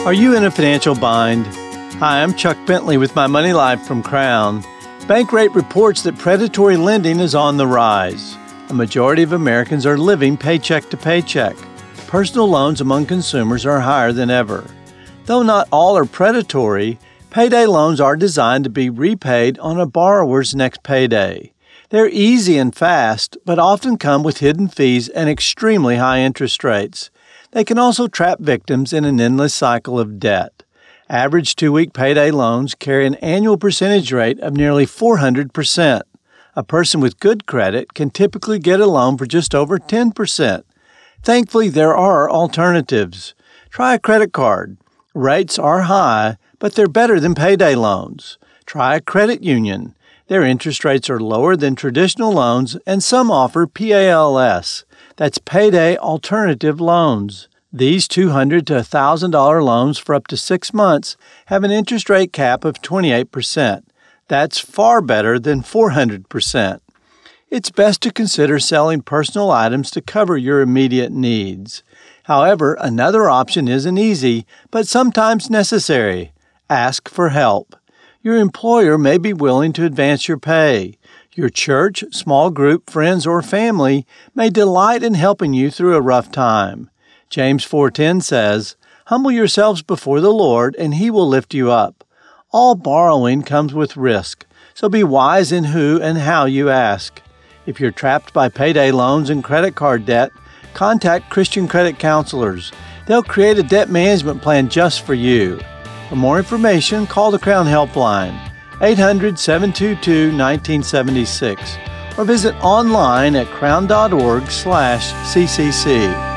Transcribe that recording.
Are you in a financial bind? Hi, I'm Chuck Bentley with My Money Life from Crown. Bankrate reports that predatory lending is on the rise. A majority of Americans are living paycheck to paycheck. Personal loans among consumers are higher than ever. Though not all are predatory, payday loans are designed to be repaid on a borrower's next payday. They're easy and fast, but often come with hidden fees and extremely high interest rates. They can also trap victims in an endless cycle of debt. Average 2-week payday loans carry an annual percentage rate of nearly 400%. A person with good credit can typically get a loan for just over 10%. Thankfully, there are alternatives. Try a credit card. Rates are high, but they're better than payday loans. Try a credit union. Their interest rates are lower than traditional loans, and some offer PALS. That's Payday Alternative Loans. These $200 to $1,000 loans for up to 6 months have an interest rate cap of 28%. That's far better than 400%. It's best to consider selling personal items to cover your immediate needs. However, another option isn't easy, but sometimes necessary. Ask for help. Your employer may be willing to advance your pay. Your church, small group, friends, or family may delight in helping you through a rough time. James 4:10 says, "Humble yourselves before the Lord, and He will lift you up." All borrowing comes with risk, so be wise in who and how you ask. If you're trapped by payday loans and credit card debt, contact Christian Credit Counselors. They'll create a debt management plan just for you. For more information, call the Crown Helpline, 800-722-1976, or visit online at crown.org/CCC.